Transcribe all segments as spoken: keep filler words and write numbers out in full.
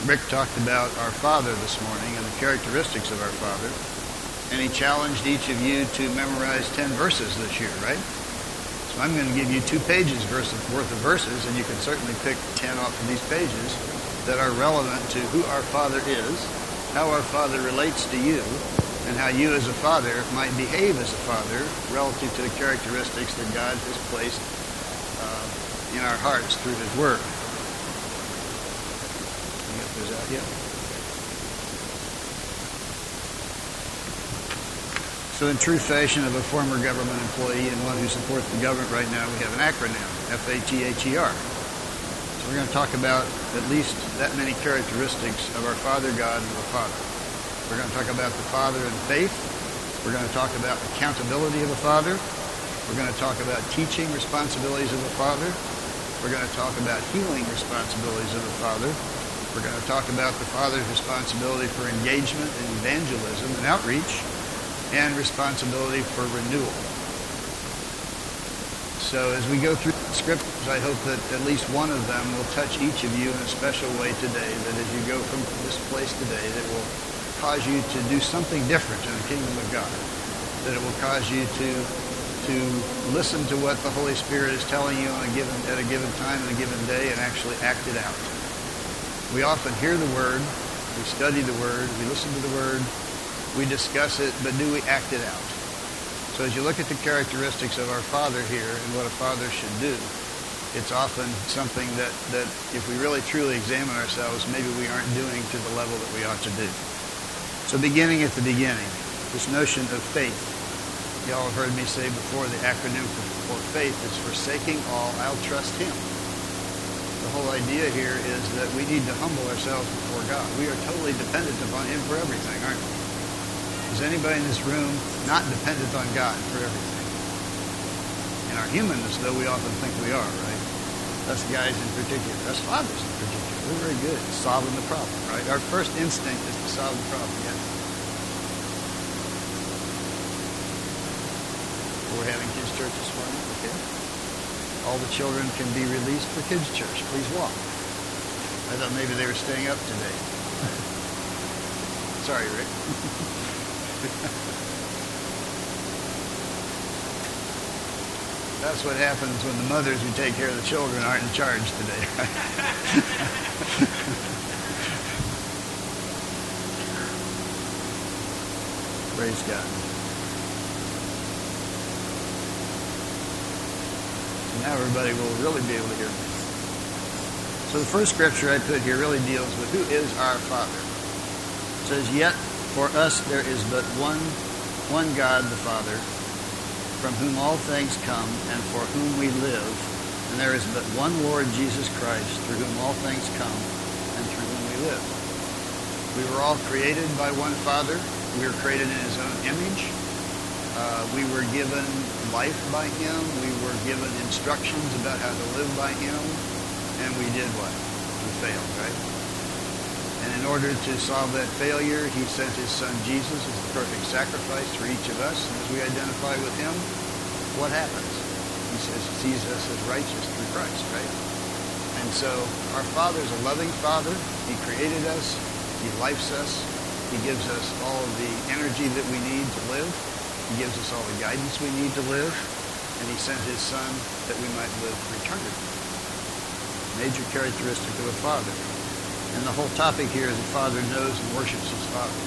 Rick talked about our Father this morning and the characteristics of our Father. And he challenged each of you to memorize ten verses this year, right? So I'm going to give you two pages worth of verses, and you can certainly pick ten off of these pages that are relevant to who our Father is, how our Father relates to you, and how you as a father might behave as a father relative to the characteristics that God has placed uh, in our hearts through His Word. Can you get those out yet? So in true fashion of a former government employee and one who supports the government right now, we have an acronym, F A T H E R. So we're going to talk about at least that many characteristics of our Father God and our Father. We're going to talk about the Father in faith. We're going to talk about accountability of a Father. We're going to talk about teaching responsibilities of a Father. We're going to talk about healing responsibilities of a Father. We're going to talk about the Father's responsibility for engagement and evangelism and outreach, and responsibility for renewal. So as we go through the scriptures, I hope that at least one of them will touch each of you in a special way today, that as you go from this place today, that will cause you to do something different in the kingdom of God, that it will cause you to to listen to what the Holy Spirit is telling you on a given at a given time and a given day and actually act it out. We often hear the Word, we study the Word, we listen to the Word, we discuss it, but do we act it out? So as you look at the characteristics of our Father here and what a father should do, it's often something that, that if we really truly examine ourselves, maybe we aren't doing to the level that we ought to do. So beginning at the beginning, this notion of faith. Y'all have heard me say before, the acronym for, for faith is forsaking all, I'll trust Him. The whole idea here is that we need to humble ourselves before God. We are totally dependent upon Him for everything, aren't we? Is anybody in this room not dependent on God for everything? In our humanness, though, we often think we are, right? Us guys in particular, us fathers in particular, we're very good at solving the problem, right? Our first instinct is to solve the problem, yes? We're having kids' church this morning, okay? All the children can be released for kids' church. Please walk. I thought maybe they were staying up today. Sorry, Rick. That's what happens when the mothers who take care of the children aren't in charge today. Praise God. Now everybody will really be able to hear me. So the first scripture I put here really deals with who is our Father. It says, yet for us there is but one, one God the Father, from whom all things come and for whom we live. And there is but one Lord Jesus Christ, through whom all things come and through whom we live. We were all created by one Father. We were created in His own image. Uh, we were given life by Him. We were given instructions about how to live by Him. And we did what? We failed, right? And in order to solve that failure, He sent His Son Jesus as the perfect sacrifice for each of us. And as we identify with Him, what happens? He says, He sees us as righteous through Christ, right? And so our Father is a loving Father. He created us. He lifes us. He gives us all of the energy that we need to live. He gives us all the guidance we need to live. And He sent His Son that we might live for eternity. Major characteristic of a father. And the whole topic here is the Father knows and worships His Father.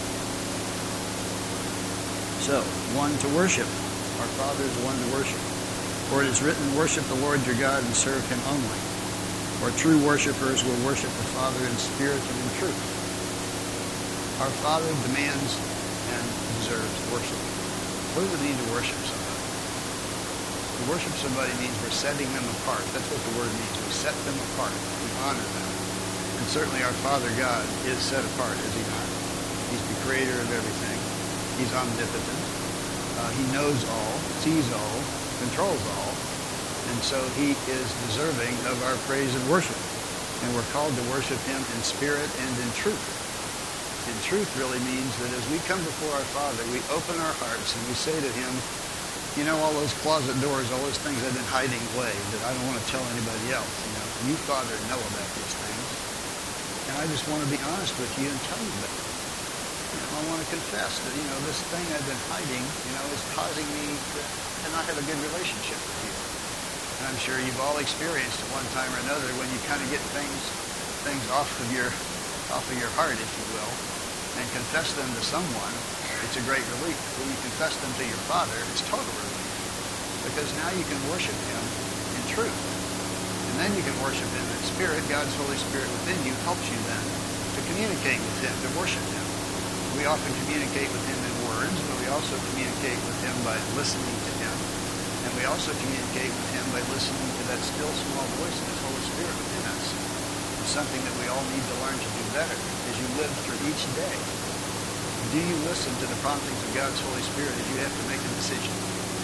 So, one to worship. Our Father is one to worship. For it is written, worship the Lord your God and serve Him only. For true worshipers will worship the Father in spirit and in truth. Our Father demands and deserves worship. What does it mean to worship somebody? To worship somebody means we're setting them apart. That's what the word means. We set them apart. We honor them. And certainly our Father God is set apart, is He not? He's the creator of everything. He's omnipotent. Uh, he knows all, sees all, controls all. And so He is deserving of our praise and worship. And we're called to worship Him in spirit and in truth. And truth really means that as we come before our Father, we open our hearts and we say to Him, you know, all those closet doors, all those things I've been hiding away that I don't want to tell anybody else. You know, you, Father, know about these things. And I just want to be honest with you and tell you that. You know, I want to confess that, you know, this thing I've been hiding, you know, is causing me to, to not have a good relationship with you. And I'm sure you've all experienced at one time or another when you kind of get things things off of your off of your heart, if you will, and confess them to someone. It's a great relief. When you confess them to your Father, it's total relief. Because now you can worship Him in truth. And then you can worship Him in spirit. God's Holy Spirit within you helps you then to communicate with Him, to worship Him. We often communicate with Him in words, but we also communicate with Him by listening to Him. And we also communicate with Him by listening to that still small voice of His Holy Spirit within us. It's something that we all need to learn to do better as you live through each day. Do you listen to the promptings of God's Holy Spirit as you have to make a decision?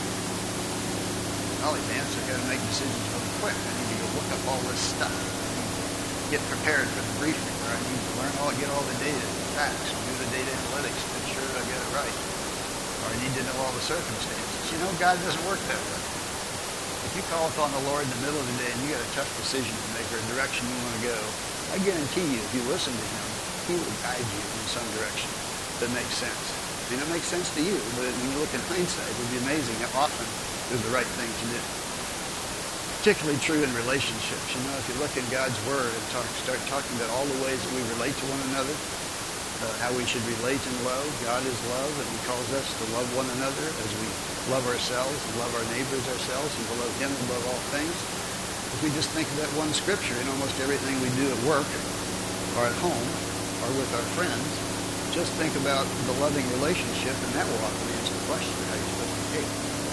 Golly, man, so I've got to make decisions really quick. I need to go look up all this stuff. I need to get prepared for the briefing, or I need to learn all, get all the data, the facts, do the data analytics to ensure that I get it right. Or I need to know all the circumstances. You know, God doesn't work that way. If you call upon the Lord in the middle of the day and you got a tough decision to make or a direction you want to go, I guarantee you, if you listen to Him, He will guide you in some direction that makes sense. May not make sense to you, but when you look in hindsight, it would be amazing how often it was the right thing to do. Particularly true in relationships. You know, if you look in God's Word and talk, start talking about all the ways that we relate to one another, uh, how we should relate in love. God is love, and He calls us to love one another as we love ourselves and love our neighbors ourselves and to love Him above all things. If we just think of that one scripture in almost everything we do at work or at home or with our friends, just think about the loving relationship, and that will often answer the question, how you're supposed to behave.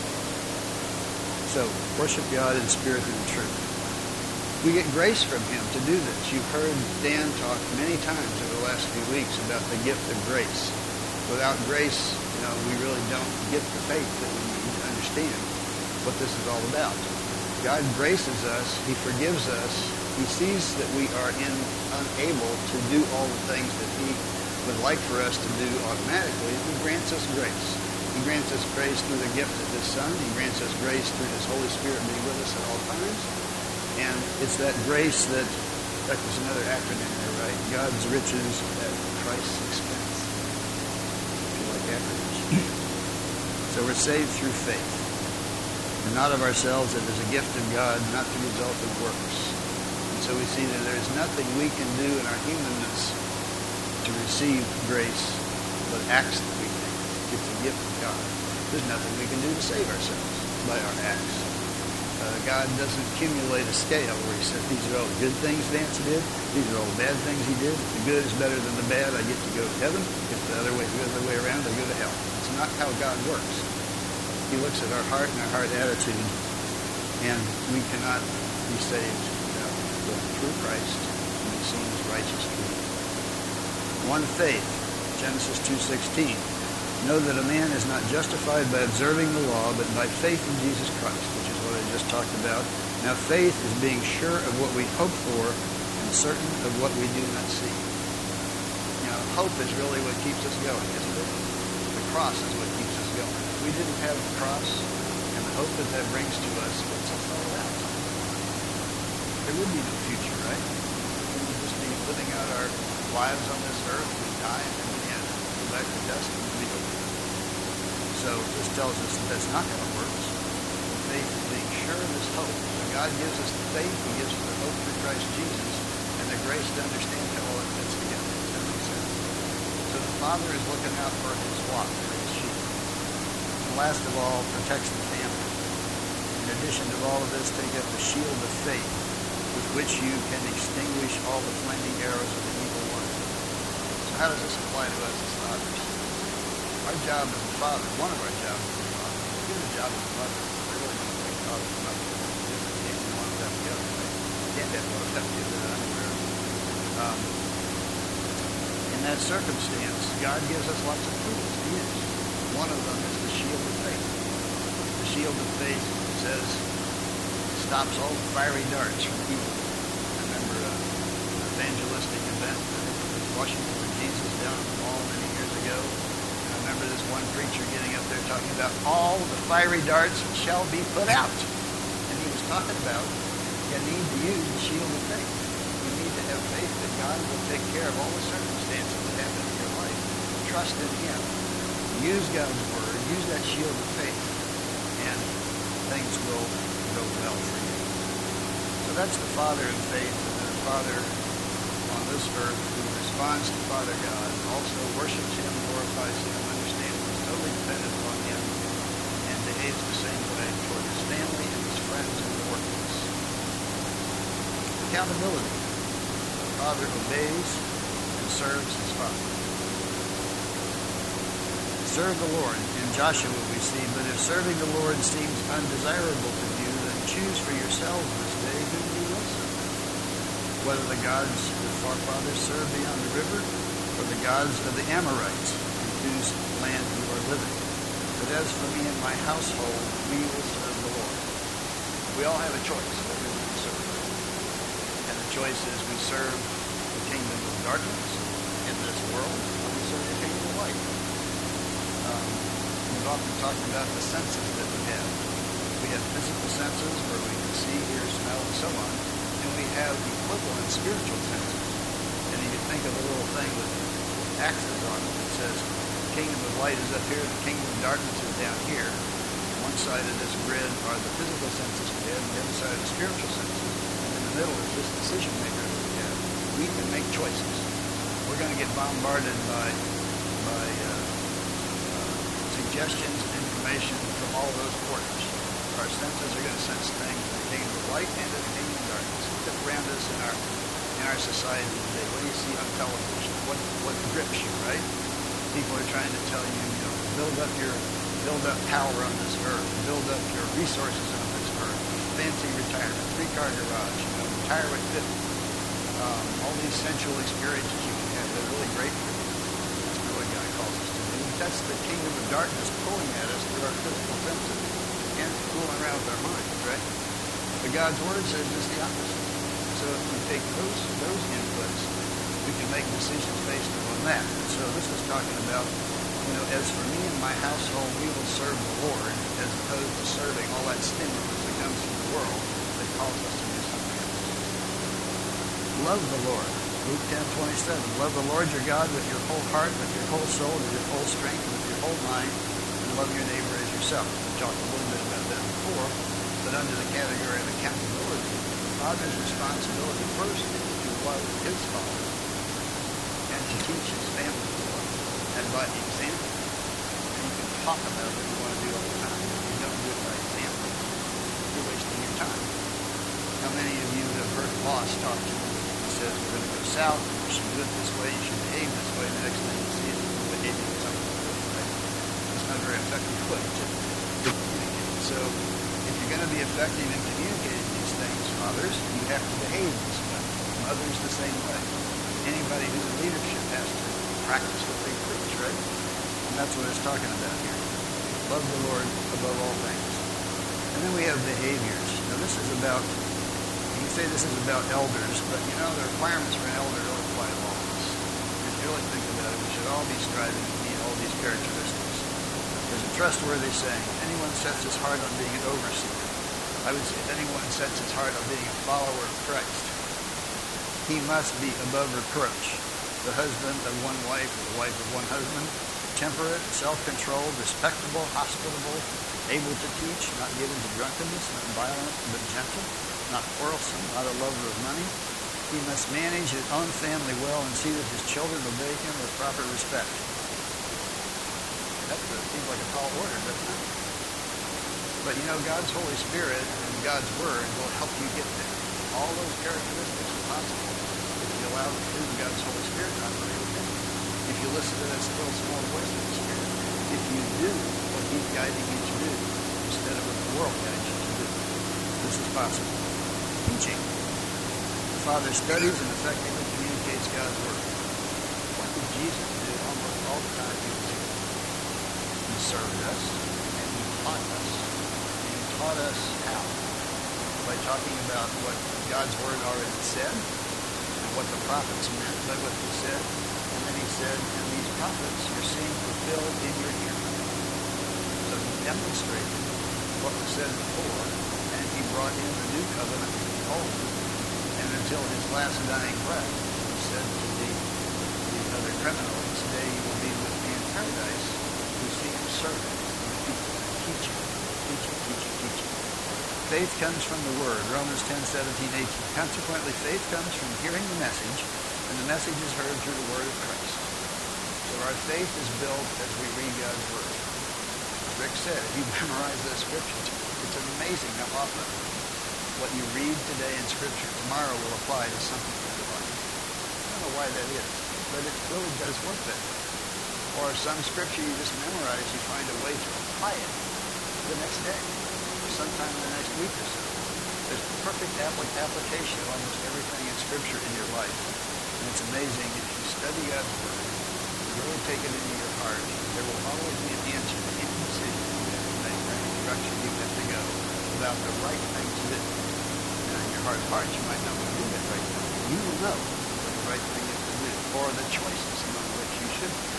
So, worship God in spirit and in truth. We get grace from Him to do this. You've heard Dan talk many times over the last few weeks about the gift of grace. Without grace, you know, we really don't get the faith that we need to understand what this is all about. God graces us. He forgives us. He sees that we are in, unable to do all the things that He would like for us to do automatically. He grants us grace. He grants us grace through the gift of His Son. He grants us grace through His Holy Spirit being with us at all times. And it's that grace that, in fact, there's another acronym there, right? God's riches at Christ's expense. If you like acronyms. So we're saved through faith. And not of ourselves, it is a gift of God, not the result of works. And so we see that there's nothing we can do in our humanness to receive grace, but acts that we make. It's a gift of God. There's nothing we can do to save ourselves by our acts. Uh, God doesn't accumulate a scale where He says, these are all the good things Vance did, these are all the bad things he did. If the good is better than the bad, I get to go to heaven. If the other way, the other way around, I go to hell. It's not how God works. He looks at our heart and our heart attitude, and we cannot be saved without going through Christ and be seen as righteous through Him. One faith, Genesis two sixteen. Know that a man is not justified by observing the law, but by faith in Jesus Christ, which is what I just talked about. Now faith is being sure of what we hope for and certain of what we do not see. You know, hope is really what keeps us going, isn't it? The cross is what keeps us going. If we didn't have the cross and the hope that that brings to us, what's us all about? There would be no future, right? We would just be living out our lives on this earth, we die, and then we end. Go back to dust and we'll be over. So this tells us that that's not how it works. Faith is being sure of this hope. So God gives us the faith, He gives us the hope through Christ Jesus, and the grace to understand how all it fits together. Does that make sense? So the Father is looking out for His flock, for His sheep. And last of all, protects the family. In addition to all of this, take up the shield of faith, with which you can extinguish all the flaming arrows of the evil one. So how does this apply to us as fathers? Our job as a father, one of our jobs as a father, is do the job as a mother. I really don't think father and mother is different. You can't one without the other. Right? You can't have one without the other that I'm aware of. Um, in that circumstance, God gives us lots of tools to use. One of them is the shield of faith. The shield of faith says, stops all the fiery darts from evil. I remember uh, an evangelistic event in Washington with Jesus down at the mall many years ago. And I remember this one preacher getting up there talking about all the fiery darts shall be put out. And he was talking about you need to use the shield of faith. You need to have faith faith that God will take care of all the circumstances that happen in your life. Trust in Him. Use God's Word. Use that shield of faith. And things will go well for you. So that's the father of faith, and then a father on this earth who responds to Father God, also worships Him, glorifies Him, understands He's totally dependent upon Him, and behaves the same way toward his family and his friends in the workplace. Accountability. The father obeys and serves his father. Serve the Lord. In Joshua we see, but if serving the Lord seems undesirable to you, then choose for yourselves this day whom you will serve. Whether the gods your forefathers served beyond the river, or the gods of the Amorites, in whose land you are living. But as for me and my household, we will serve the Lord. We all have a choice of who we serve. And the choice is we serve the kingdom of darkness in this world, or we serve the kingdom of light. Um, we've often talked about the senses that we have. We have physical senses where we can see, hear, smell, and so on. And we have equivalent spiritual senses. And you can think of a little thing with axes on it that says, the kingdom of light is up here, the kingdom of darkness is down here. One side of this grid are the physical senses we have, and the other side are the spiritual senses. And in the middle is this decision maker that we have. We can make choices. We're going to get bombarded by, by uh, uh, suggestions and information from all those quarters. Our senses are going to sense things in the kingdom of light and in the kingdom of darkness. Look around us in our in our society today. What do you see on television? What what grips you, right? People are trying to tell you, you know, build up your build up power on this earth, build up your resources on this earth, fancy retirement, three car garage, you know, retire at fifty. Um, all these sensual experiences you can have, they're really great for you. That's not what God calls us to do. That's the kingdom of darkness pulling at us through our physical senses and fooling around with our minds, right? But God's Word says it's the opposite. So if we take those those inputs, we can make decisions based upon that. And so this is talking about, you know, as for me and my household, we will serve the Lord, as opposed to serving all that stimulus that comes from the world that calls us to do something else. Love the Lord. Luke ten twenty-seven. Love the Lord your God with your whole heart, with your whole soul, with your whole strength, with your whole mind, and love your neighbor as yourself. We talked a little bit about that before, but under the category of accountability, the father's responsibility first is to love his father and to teach his family to love. And by example, and you can talk about what you want to do all the time. If you don't do it by example, you're wasting your time. How many of you have heard a boss talk to you? He says, we're going to go south, you should do it this way, you should behave this way. The next thing you see is you're behaving in something different way. It's not a very effective way to communicate. So if you're going to be effective in communicating these things, fathers, you have to behave this way. Mothers the same way. Anybody who's in leadership has to practice what they preach, right? And that's what it's talking about here. Love the Lord above all things. And then we have behaviors. Now this is about, you can say this is about elders, but you know the requirements for an elder don't apply to all of us. If you really think about it, we should all be striving to meet all these characteristics. There's a trustworthy saying, if anyone sets his heart on being an overseer, I would say if anyone sets his heart on being a follower of Christ, he must be above reproach, the husband of one wife or the wife of one husband, temperate, self-controlled, respectable, hospitable, able to teach, not given to drunkenness, not violent, but gentle, not quarrelsome, not a lover of money. He must manage his own family well and see that his children obey him with proper respect. That seems like a tall order, doesn't it? But you know, God's Holy Spirit and God's Word will help you get there. All those characteristics are possible if you allow the fruit of God's Holy Spirit to operate within you. If you listen to that still small voice of the Spirit. If you do what He's guiding you to do instead of what the world guides you to do. This is possible. Teaching. The Father studies and effectively communicates God's Word. What did Jesus do almost all the time He was here? He served us and He taught us. And He taught us how? By talking about what God's Word already said and what the prophets meant by what He said. And then He said, and these prophets you're seeing fulfilled in your hearing. So He demonstrated what was said before, and He brought in the new covenant with the old. And until His last dying breath, criminal, this day you will be with me in paradise. We see him serving people, teaching, teaching, teaching, teaching. Faith comes from the word, Romans ten, seventeen, eighteen. Consequently, faith comes from hearing the message, and the message is heard through the word of Christ. So our faith is built as we read God's word. As Rick said, if you memorize the scriptures, it's amazing how often what you read today in scripture tomorrow will apply to something in your life. I don't know why that is, but it really does work that way. Or some scripture you just memorize, you find a way to apply it the next day, or sometime in the next week or so. There's perfect applic- application of almost everything in scripture in your life. And it's amazing if you study God's word, you really take it into your heart, there will always be an answer to any decision you have to make, or any direction you have to go about the right thing to do. Now in your heart of hearts, you might not want to do that right now. You will know what the right thing is to do, or the choices among which you should make.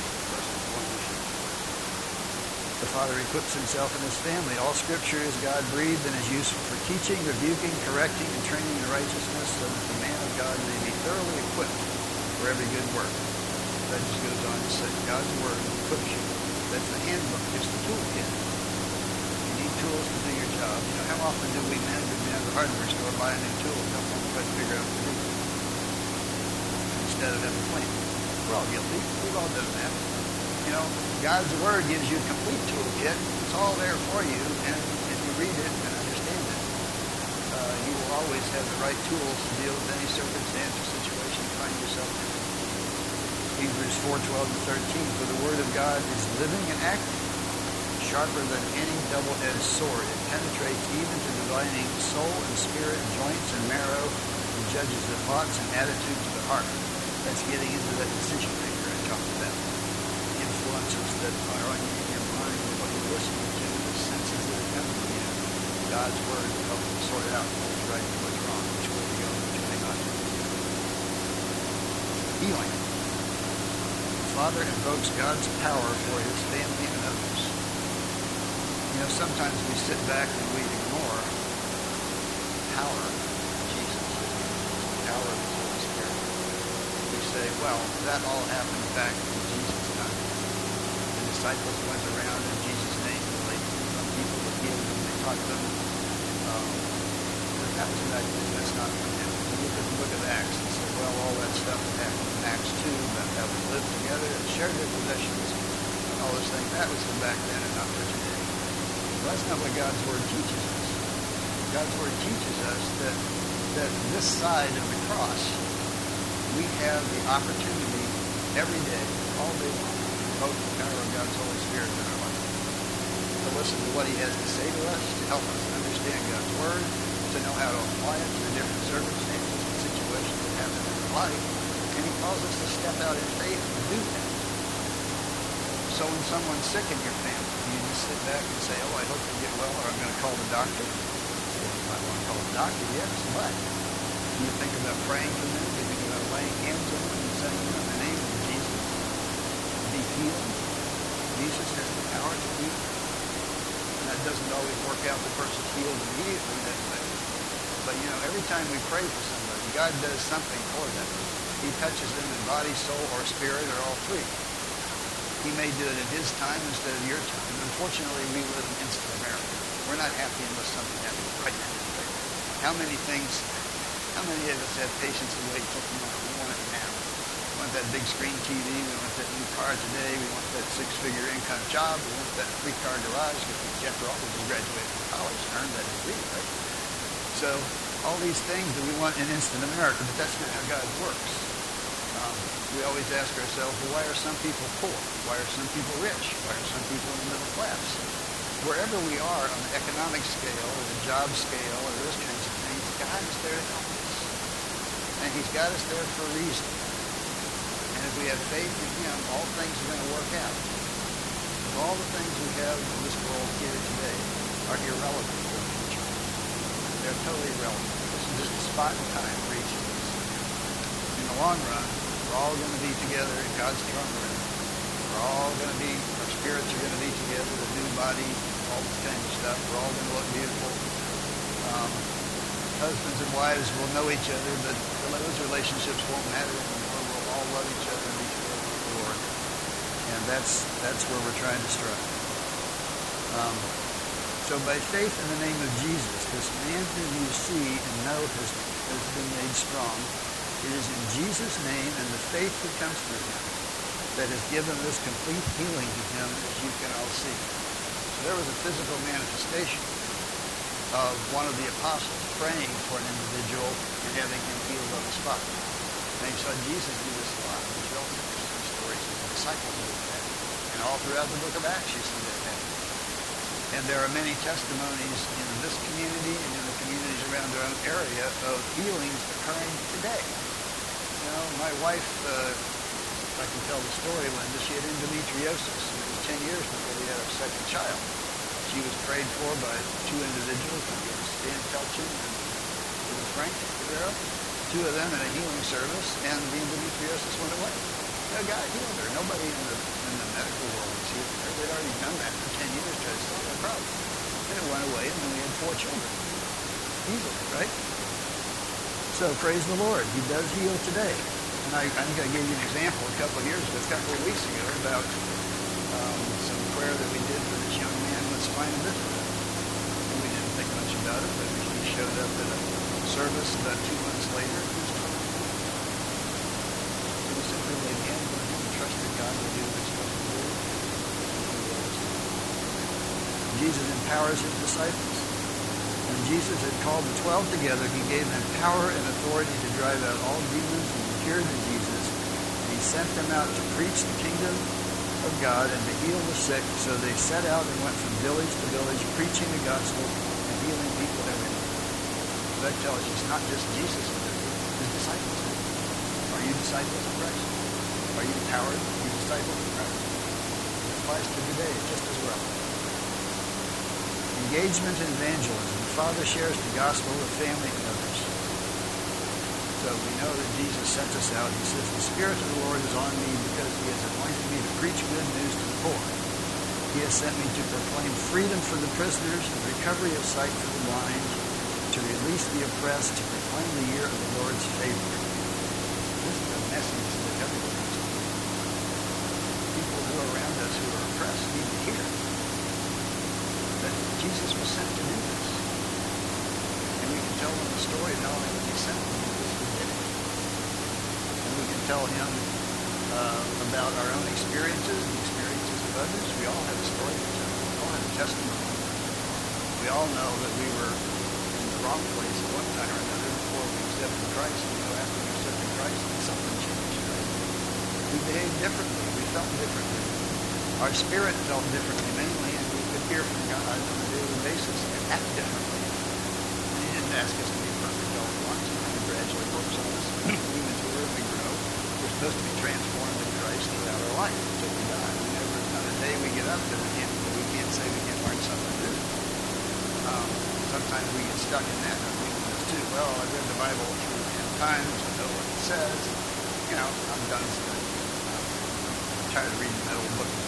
The Father equips himself and his family. All scripture is God-breathed and is useful for teaching, rebuking, correcting, and training in righteousness, so that the man of God may be thoroughly equipped for every good work. That just goes on to say, God's word equips you. That's the handbook, it's the toolkit. You need tools to do your job. You know, how often do we men go down to the hardware store, buy a new tool, and don't know quite figure out what to do instead of have a plan? We're all guilty. We've all done that. You know, God's word gives you a complete toolkit. It's all there for you, and if you read it and understand it, uh, you will always have the right tools to deal with any circumstance or situation you find yourself in. Hebrews four, twelve, and thirteen. For the word of God is living and active, sharper than any double-edged sword. It penetrates even to dividing soul and spirit, joints and marrow, and judges the thoughts and attitudes of the heart. That's getting into that decision maker I talked about. Influences that are on you in your mind, what you're listening to, the senses that are coming to you. God's word will help you sort out what's right and what's wrong, which way to go and which way not to go. Healing. The Father invokes God's power for his family and others. You know, sometimes we sit back and we ignore the power of Jesus, the power of the Holy Spirit. We say, well, that all happened back in Jesus' time. Disciples went around in Jesus' name and laid some people were healed and they taught them. Um, but that was back then. That's not from him. You look at the book of Acts and say, well, all that stuff that happened in Acts two about how they lived together and shared their possessions and all those things, that was from back then and not for today. Well, that's not what God's word teaches us. God's word teaches us that, that this side of the cross, we have the opportunity every day, all day long, the power of God's Holy Spirit in our life. To listen to what he has to say to us, to help us understand God's word, to know how to apply it to the different circumstances and situations that happen in our life. And he calls us to step out in faith and do that. So when someone's sick in your family, you just sit back and say, oh, I hope they get well, or I'm going to call the doctor. Well, you might want to call the doctor, yes, but do you think about praying for them? Do you think about laying hands on them and saying, in the name of Jesus, be healed? Jesus has the power to heal. And that doesn't always work out the person's healed immediately, that way. But, you know, every time we pray for somebody, God does something for them. He touches them in body, soul, or spirit, or all three. He may do it at his time instead of your time. Unfortunately, we live in instant America. We're not happy unless something happens right now. How many things, how many of us have patience to wait till tomorrow? We want it now. We want that big screen T V. We want that new car today. We want that six-figure income job. We want that three-car garage. Because after all, we just graduated from college and earned that degree, right? So all these things that we want in instant America, but that's not how God works. Um, we always ask ourselves, well, why are some people poor? Why are some people rich? Why are some people in the middle class? Wherever we are on the economic scale or the job scale or those kinds of things, God is there to help us. And he's got us there for a reason. And if we have faith in him, all things are going to work out. All the things we have in this world here today are irrelevant for the future. They're totally irrelevant. This is just a spot in time for each of us. In the long run, we're all going to be together in God's throne room. We're all going to be, our spirits are going to be together, the new body, all this kind of stuff. We're all going to look beautiful. Um, husbands and wives will know each other, but those relationships won't matter anymore. We'll all love each other and be together with the Lord. that's that's where we're trying to strive. Um, so by faith in the name of Jesus, this man whom you see and know has, has been made strong. It is in Jesus' name and the faith that comes through him that has given this complete healing to him, as you can all see. So there was a physical manifestation of one of the apostles praying for an individual and having him healed on the spot. And he saw Jesus do this a lot. There's also interesting stories of the disciples doing that. And all throughout the book of Acts you see that happen. And there are many testimonies in this community and in the communities around our own area of healings occurring today. You know, my wife, uh, I can tell the story, Linda, she had endometriosis. And it was ten years before we had our second child. She was prayed for by two individuals, Stan Felchin and Frank Rivera, two of them in a healing service, and the endometriosis went away. You know, God healed her. Nobody in the, in the medical world was healing her. They'd already done that for ten years, tried to solve that problem. And it went away, and then we had four children. Easily, right? So praise the Lord. He does heal today. And I, I think I gave you an example a couple of years ago, a couple of weeks ago, about um, some prayer that we did for this young man with spina bifida. And we didn't think much about it, but he showed up at a service about two months later. He was totally healed. He was simply laid hands on him and trusted God to do what he's supposed to do. Jesus empowers his disciples. When Jesus had called the twelve together, he gave them power and authority to drive out all demons and cure diseases. And he sent them out to preach the kingdom of God and to heal the sick. So they set out and went from village to village, preaching the gospel and healing people everywhere. So that tells you it's not just Jesus who did it, his disciples did it. Are you disciples of Christ? Are you empowered to be disciples of Christ? It applies to today just as well. Engagement in evangelism. The Father shares the gospel with family and others. So we know that Jesus sent us out. He says, the Spirit of the Lord is on me because he has anointed me to preach good news to the poor. He has sent me to proclaim freedom for the prisoners and recovery of sight for the blind, to release the oppressed, to proclaim the year of the Lord's favor. This is a message that everyone needs to hear. People who are around us who are oppressed need to hear that Jesus was sent to do this. And we can tell them the story of not only was he sent, but he did it. And we can tell him uh, about our own experiences, the experiences of others. We all have a story to tell. We all have a testimony. We all know that we were in the wrong place at one time or another before we accepted Christ. We know after we accepted Christ, something changed, right? We behaved differently. We felt differently. Our spirit felt differently, mainly, and we could hear from God on a daily basis and act differently. And he didn't ask us to be perfect all at once. He gradually works on us. We mature and we grow. We're supposed to be transformed in Christ throughout our life until we die. We never, on a day we get up and we can't, we can't say we can't learn something new. Um, sometimes we get stuck in that weakness too. Well, I've read the Bible three or ten times. I know what it says. You know, I'm done studying. I'm tired of reading that old book again.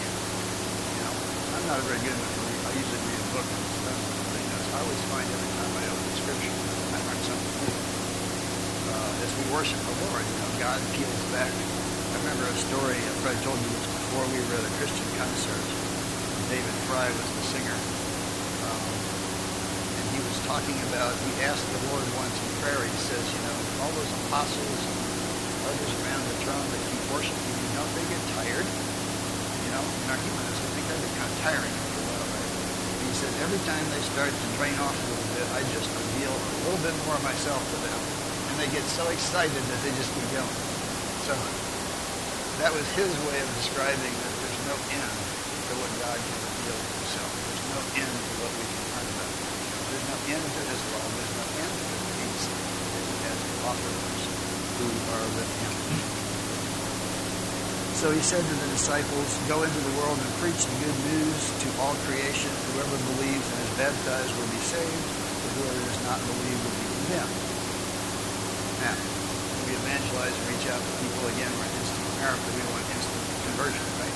I'm not very good with reading. I usually read a book and stuff. I always find every time I open Scripture, I learn something new. Uh, as we worship the Lord, you know, God peels back. I remember a story, I probably told you this before, we were at a Christian concert. David Fry was the singer. Um, and he was talking about, he asked the Lord once in prayer, he says, you know, all those apostles and others around the throne that keep worshiping you, don't they get tired? You know, in our humanness, I think that'd be kind of tiring after a while, right? And he said, every time they start to drain off a little bit, I just reveal a little bit more of myself to them. And they get so excited that they just keep going. So that was his way of describing that there's no end to what God can reveal to himself. There's no end to what we can learn about him. There's no end to his love. There's no end to the peace that he has to offer those who are with him. So he said to the disciples, go into the world and preach the good news to all creation. Whoever believes and is baptized will be saved, but whoever does not believe will be condemned. Now, we evangelize and reach out to people again. We're in instant America. We want instant conversion, right?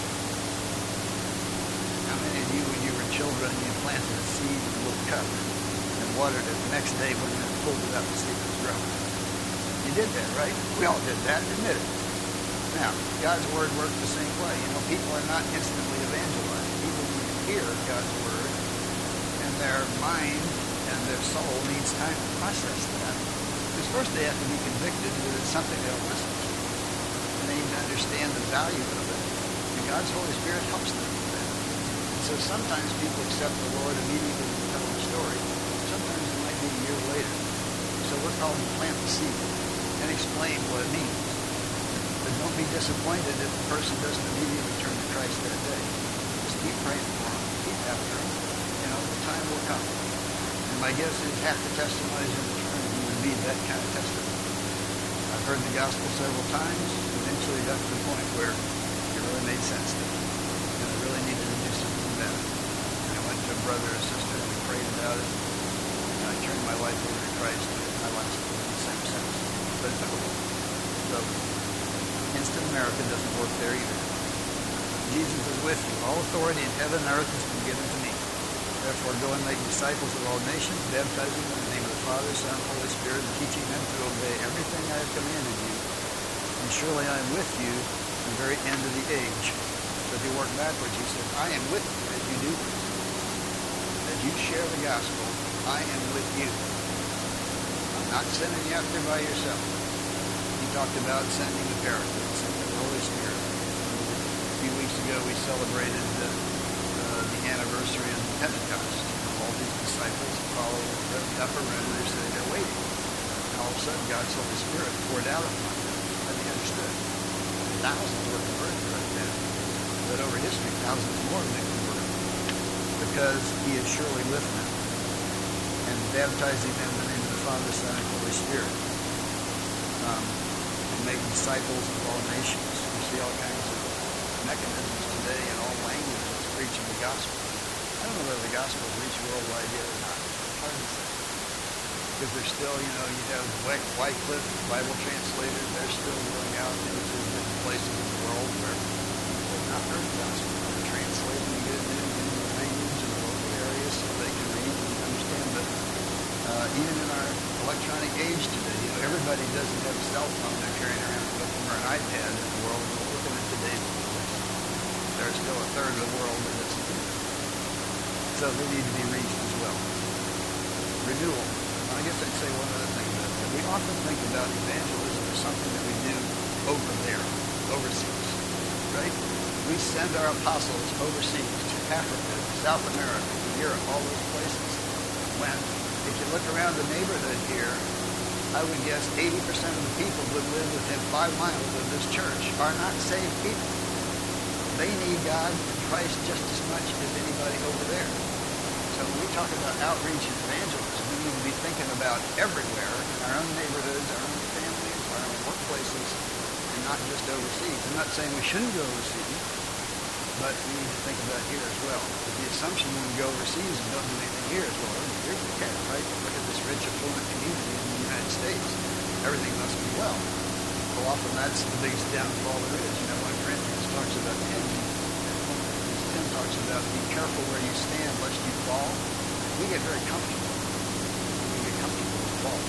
How many of you, when you were children, you planted a seed in a little cup and watered it? The next day, when you pulled it up, the seed was growing. You did that, right? We all did that. Admit it. Now, God's word works the same way. You know, people are not instantly evangelized. People need to hear God's word, and their mind and their soul needs time to process that. Because first they have to be convicted that it's something they'll listen to. And they need to understand the value of it. And God's Holy Spirit helps them with that. And so sometimes people accept the Lord immediately when you tell them a story. Sometimes it might be a year later. So we're called to plant the seed and explain what it means. But don't be disappointed if the person doesn't immediately turn to Christ that day. Just keep praying for them. Keep after them. You know, the time will come. And my guess is half the testimonies in the room would be that kind of testimony. I've heard the gospel several times. Eventually got to the point where it really made sense to me. And I really needed to do something about it. And I went to a brother or sister and we prayed about it. And I turned my life over to Christ. And my life's in the same sense. But it took a while. So instant America doesn't work there either. Jesus is with you. All authority in heaven and earth has been given to me. Therefore, go and make disciples of all nations, baptizing them in the name of the Father, Son, and Holy Spirit, and teaching them to obey everything I have commanded you. And surely I am with you to the very end of the age. So if you work backwards, he says, I am with you as you do this. As you share the gospel, I am with you. I'm not sending you out there by yourself. He talked about sending the Paraclete, sending the Holy Spirit. A few weeks ago, we celebrated the, uh, the anniversary of Pentecost. All these disciples followed the upper room, and they're sitting there waiting. And all of a sudden, God's Holy Spirit poured out upon them. And they understood. Thousands were converted right then. But over history, thousands more have been converted. Because he is surely with them. And baptizing them in the name of the Father, Son, and Holy Spirit. Um, and make disciples of all nations. You see all kinds of mechanisms today in all languages preaching the gospel. I don't know whether the gospel has reached worldwide yet or not. It's hard to say. Because there's still, you know, you have Wycliffe, Bible translators, they're still going out into different places in the world where people have not heard the gospel. They're translating and getting it into the language in the local areas so they can read and understand. But uh, even in our electronic age today, you know, everybody doesn't have a cell phone they're carrying around with them or an iPad in the world. We're looking at today's world. There's still a third of the world that doesn't do that. So they need to be reached as well. Renewal. I guess I'd say one other thing about that. We often think about evangelism as something that we do over there, overseas, right? We send our apostles overseas to Africa, South America, to Europe, all those places. When, if you look around the neighborhood here, I would guess eighty percent of the people that live within five miles of this church are not saved people. They need God and Christ just as much as anybody over there. So when we talk about outreach and evangelism, we need to be thinking about everywhere, in our own neighborhoods, our own families, our own workplaces, and not just overseas. I'm not saying we shouldn't go overseas, but we need to think about here as well. But the assumption when we go overseas and don't do anything here is, well, here we can, right? Look at this rich, affluent community in the United States. Everything must be well. Well, often that's the biggest downfall there is. You know, when Corinthians talks about ten, ten talks about be careful where you stand lest you fall. We get very comfortable. We get comfortable with fall.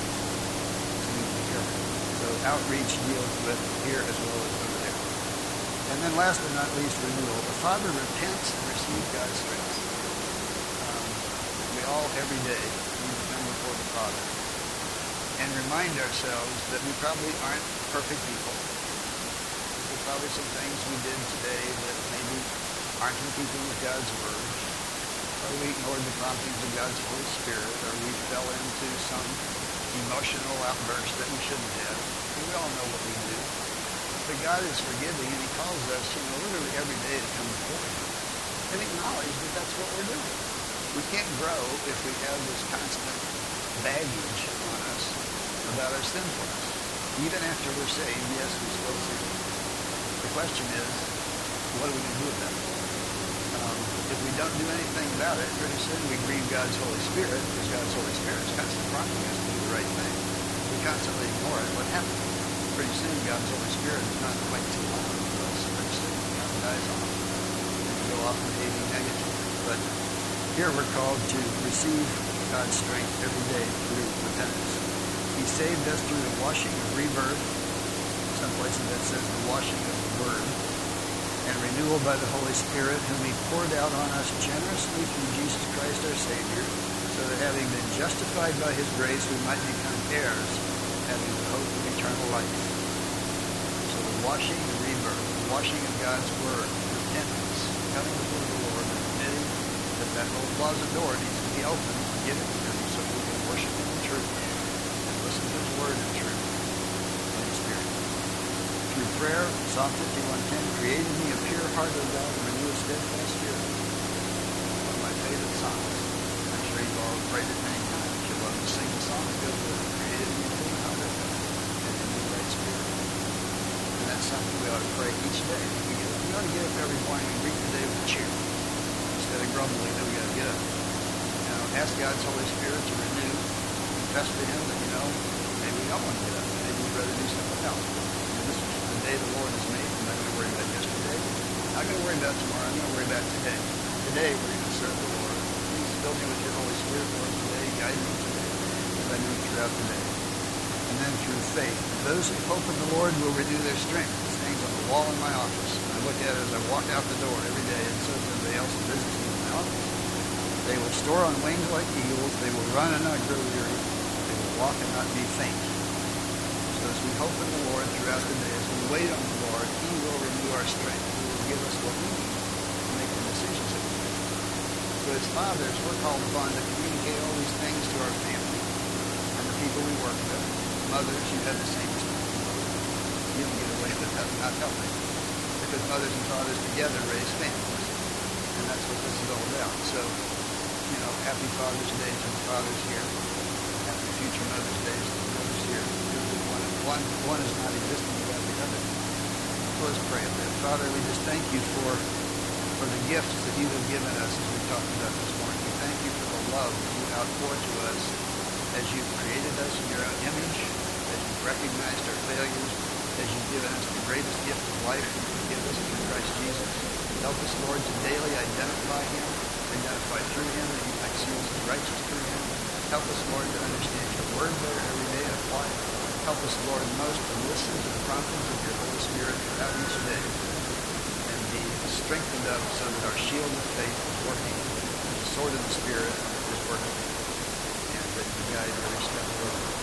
So we need to be careful. So outreach deals with here as well as over there. And then last but not least, renewal. The Father repents and receives God's strength. Um, we all every day need to come before the Father and remind ourselves that we probably aren't perfect people. There's probably some things we did today that maybe aren't in keeping with God's Word, or we ignored the promptings of God's Holy Spirit, or we fell into some emotional outburst that we shouldn't have. We all know what we do. But God is forgiving, and he calls us, you know, literally every day to come before him and acknowledge that that's what we're doing. We can't grow if we have this constant baggage on us about our sinfulness. Even after we're saved, yes, we still sin. The question is, what are we going to do with that? Um, if we don't do anything about it, pretty soon we grieve God's Holy Spirit, because God's Holy Spirit is constantly prompting us to do the right thing. If we constantly ignore it, what happens? Pretty soon God's Holy Spirit is not quite too loud for us. Pretty soon it kind of dies off. And we go off behaving negatively. But here we're called to receive God's strength every day through repentance. He saved us through the washing of rebirth, some places that says the washing of the Word, and renewal by the Holy Spirit, whom He poured out on us generously through Jesus Christ our Savior, so that having been justified by His grace, we might become heirs, having the hope of eternal life. So the washing, the rebirth, the washing of God's Word, repentance, coming before the Lord, and admitting that that little closet door needs to be opened, give it to Him so we can worship Him in truth, and listen to His Word in truth, in Spirit. Through prayer, Psalm fifty-one ten, create in me a pure heart, O God, and renew a steadfast spirit. One of my favorite songs. I'm sure you've all prayed it many times. You love to sing the song that goes with it. Create in me a clean heart, O God, and renew a right spirit. And that's something we ought to pray each day. We, get up. we ought to get up every morning and greet the day with cheer. Instead of grumbling that we got to get up. Now, ask God's Holy Spirit to renew. Confess to Him that, you know, maybe we don't want to get up. Maybe we'd rather do something else. This is the day the Lord has made. I'm not going to worry about yesterday. I'm not going to worry about tomorrow. I'm going to worry about today. Today we're going to serve the Lord. Please fill me with your Holy Spirit, Lord, today. Guide me today as I move throughout the day. And then through faith. Those who hope in the Lord will renew their strength. This hangs on the wall in my office. I look at it as I walk out the door every day, and so does everybody else who visits me in my office. They will soar on wings like eagles. They will run and not grow weary. They will walk and not be faint. So as we hope in the Lord throughout the day, as we wait on the Lord, He will renew our strength. He will give us what we need to make the decisions that we make. So as fathers, we're called upon to communicate all these things to our family and the people we work with. Mothers, you have the same responsibility. You don't get away with that not helping. Because mothers and fathers together raise families. And that's what this is all about. So, you know, happy Father's Day to the fathers here. Happy future Mother's Day to the mothers here. One, one is not existing without the other. So let's pray a bit. Father, we just thank you for, for the gifts that you have given us as we talked about this morning. We thank you for the love that you outpour to us as you've created us in your own image, as you've recognized our failures, as you've given us the greatest gift of life that you can give us through Christ Jesus. Help us, Lord, to daily identify Him, identify through Him that you might see us as righteous through Him. Help us, Lord, to understand your word better every day and apply it. Help us, Lord, most to listen to the promptings of your Holy Spirit throughout each day and be strengthened up so that our shield of faith is working, and the sword of the Spirit is working, and that you guide every step of the way.